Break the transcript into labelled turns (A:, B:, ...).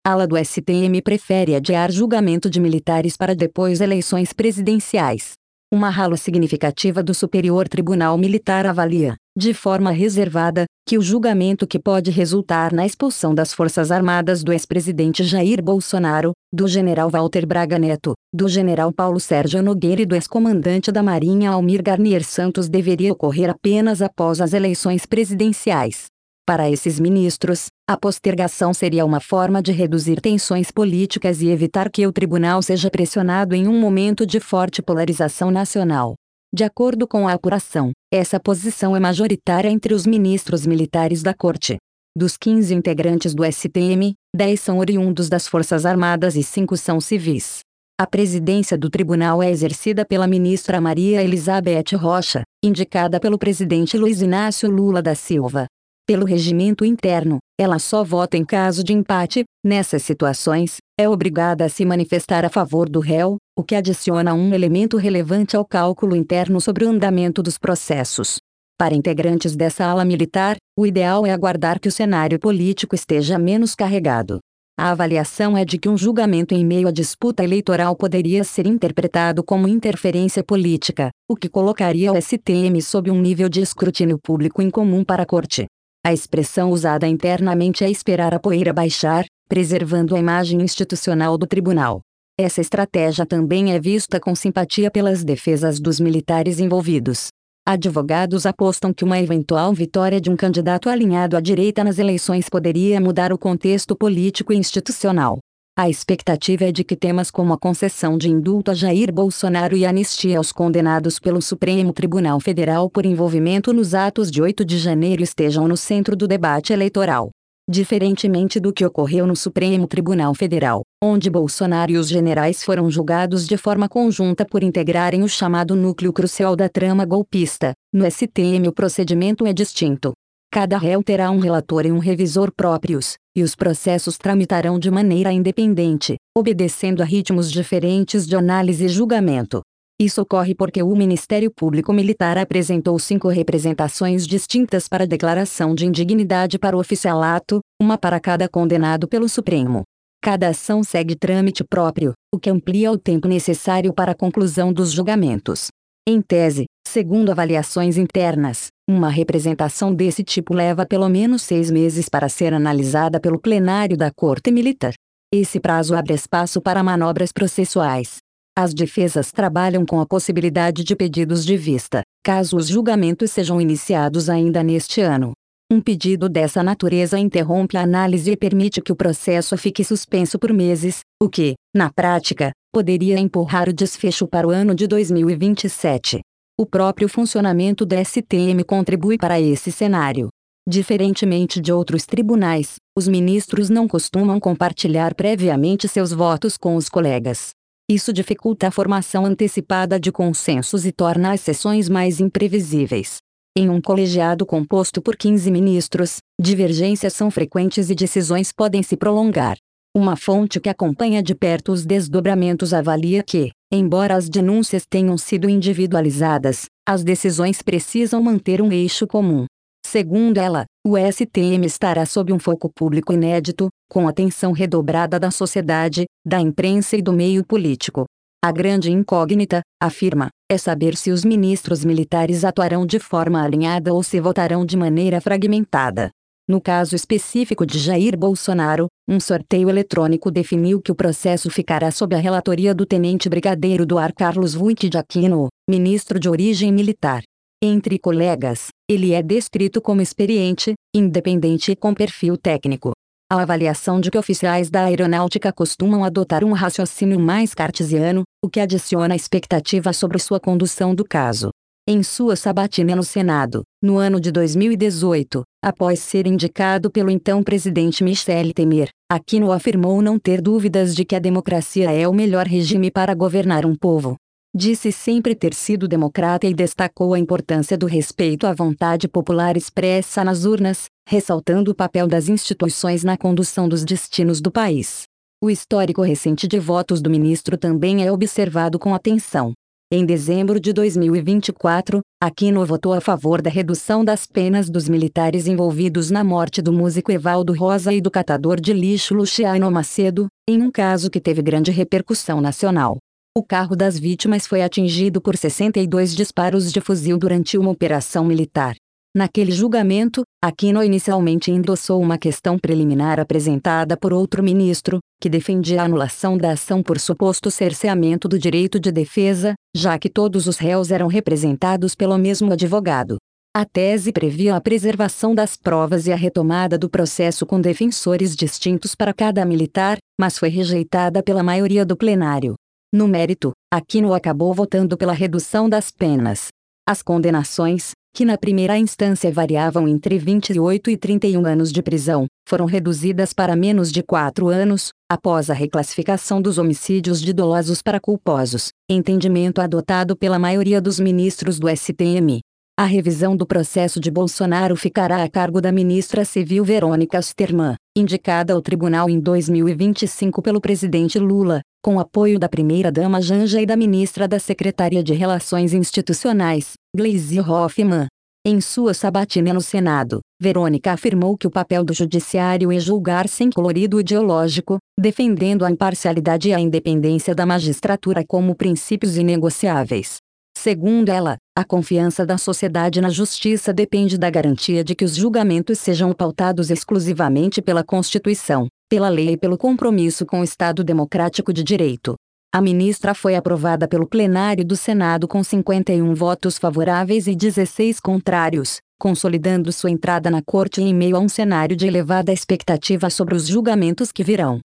A: Ala do STM prefere adiar julgamento de militares para depois eleições presidenciais. Uma ala significativa do Superior Tribunal Militar avalia, de forma reservada, que o julgamento que pode resultar na expulsão das Forças Armadas do ex-presidente Jair Bolsonaro, do general Walter Braga Neto, do general Paulo Sérgio Nogueira e do ex-comandante da Marinha Almir Garnier Santos deveria ocorrer apenas após as eleições presidenciais. Para esses ministros, a postergação seria uma forma de reduzir tensões políticas e evitar que o tribunal seja pressionado em um momento de forte polarização nacional. De acordo com a apuração, essa posição é majoritária entre os ministros militares da Corte. Dos 15 integrantes do STM, 10 são oriundos das Forças Armadas e 5 são civis. A presidência do tribunal é exercida pela ministra Maria Elizabeth Rocha, indicada pelo presidente Luiz Inácio Lula da Silva. Pelo regimento interno, ela só vota em caso de empate. Nessas situações, é obrigada a se manifestar a favor do réu, o que adiciona um elemento relevante ao cálculo interno sobre o andamento dos processos. Para integrantes dessa ala militar, o ideal é aguardar que o cenário político esteja menos carregado. A avaliação é de que um julgamento em meio à disputa eleitoral poderia ser interpretado como interferência política, o que colocaria o STM sob um nível de escrutínio público incomum para a Corte. A expressão usada internamente é esperar a poeira baixar, preservando a imagem institucional do tribunal. Essa estratégia também é vista com simpatia pelas defesas dos militares envolvidos. Advogados apostam que uma eventual vitória de um candidato alinhado à direita nas eleições poderia mudar o contexto político e institucional. A expectativa é de que temas como a concessão de indulto a Jair Bolsonaro e a anistia aos condenados pelo Supremo Tribunal Federal por envolvimento nos atos de 8 de janeiro estejam no centro do debate eleitoral. Diferentemente do que ocorreu no Supremo Tribunal Federal, onde Bolsonaro e os generais foram julgados de forma conjunta por integrarem o chamado núcleo crucial da trama golpista, no STM o procedimento é distinto. Cada réu terá um relator e um revisor próprios, e os processos tramitarão de maneira independente, obedecendo a ritmos diferentes de análise e julgamento. Isso ocorre porque o Ministério Público Militar apresentou 5 representações distintas para declaração de indignidade para o oficialato, uma para cada condenado pelo Supremo. Cada ação segue trâmite próprio, o que amplia o tempo necessário para a conclusão dos julgamentos. Em tese, segundo avaliações internas, uma representação desse tipo leva pelo menos 6 meses para ser analisada pelo plenário da Corte Militar. Esse prazo abre espaço para manobras processuais. As defesas trabalham com a possibilidade de pedidos de vista, caso os julgamentos sejam iniciados ainda neste ano. Um pedido dessa natureza interrompe a análise e permite que o processo fique suspenso por meses, o que, na prática, poderia empurrar o desfecho para o ano de 2027. O próprio funcionamento do STM contribui para esse cenário. Diferentemente de outros tribunais, os ministros não costumam compartilhar previamente seus votos com os colegas. Isso dificulta a formação antecipada de consensos e torna as sessões mais imprevisíveis. Em um colegiado composto por 15 ministros, divergências são frequentes e decisões podem se prolongar. Uma fonte que acompanha de perto os desdobramentos avalia que, embora as denúncias tenham sido individualizadas, as decisões precisam manter um eixo comum. Segundo ela, o STM estará sob um foco público inédito, com atenção redobrada da sociedade, da imprensa e do meio político. A grande incógnita, afirma, é saber se os ministros militares atuarão de forma alinhada ou se votarão de maneira fragmentada. No caso específico de Jair Bolsonaro, um sorteio eletrônico definiu que o processo ficará sob a relatoria do tenente brigadeiro Eduardo Carlos Vuit de Aquino, ministro de origem militar. Entre colegas, ele é descrito como experiente, independente e com perfil técnico. A avaliação de que oficiais da aeronáutica costumam adotar um raciocínio mais cartesiano, o que adiciona expectativa sobre sua condução do caso. Em sua sabatina no Senado, no ano de 2018, após ser indicado pelo então presidente Michel Temer, Aquino afirmou não ter dúvidas de que a democracia é o melhor regime para governar um povo. Disse sempre ter sido democrata e destacou a importância do respeito à vontade popular expressa nas urnas, ressaltando o papel das instituições na condução dos destinos do país. O histórico recente de votos do ministro também é observado com atenção. Em dezembro de 2024, Aquino votou a favor da redução das penas dos militares envolvidos na morte do músico Evaldo Rosa e do catador de lixo Luciano Macedo, em um caso que teve grande repercussão nacional. O carro das vítimas foi atingido por 62 disparos de fuzil durante uma operação militar. Naquele julgamento, Aquino inicialmente endossou uma questão preliminar apresentada por outro ministro, que defendia a anulação da ação por suposto cerceamento do direito de defesa, já que todos os réus eram representados pelo mesmo advogado. A tese previa a preservação das provas e a retomada do processo com defensores distintos para cada militar, mas foi rejeitada pela maioria do plenário. No mérito, Aquino acabou votando pela redução das penas. As condenações, que na primeira instância variavam entre 28 e 31 anos de prisão, foram reduzidas para menos de 4 anos, após a reclassificação dos homicídios de dolosos para culposos, entendimento adotado pela maioria dos ministros do STM. A revisão do processo de Bolsonaro ficará a cargo da ministra civil Verônica Sterman, indicada ao tribunal em 2025 pelo presidente Lula, com apoio da primeira-dama Janja e da ministra da Secretaria de Relações Institucionais, Gleisi Hoffmann. Em sua sabatina no Senado, Verônica afirmou que o papel do judiciário é julgar sem colorido ideológico, defendendo a imparcialidade e a independência da magistratura como princípios inegociáveis. Segundo ela, a confiança da sociedade na justiça depende da garantia de que os julgamentos sejam pautados exclusivamente pela Constituição, pela lei e pelo compromisso com o Estado democrático de direito. A ministra foi aprovada pelo plenário do Senado com 51 votos favoráveis e 16 contrários, consolidando sua entrada na corte em meio a um cenário de elevada expectativa sobre os julgamentos que virão.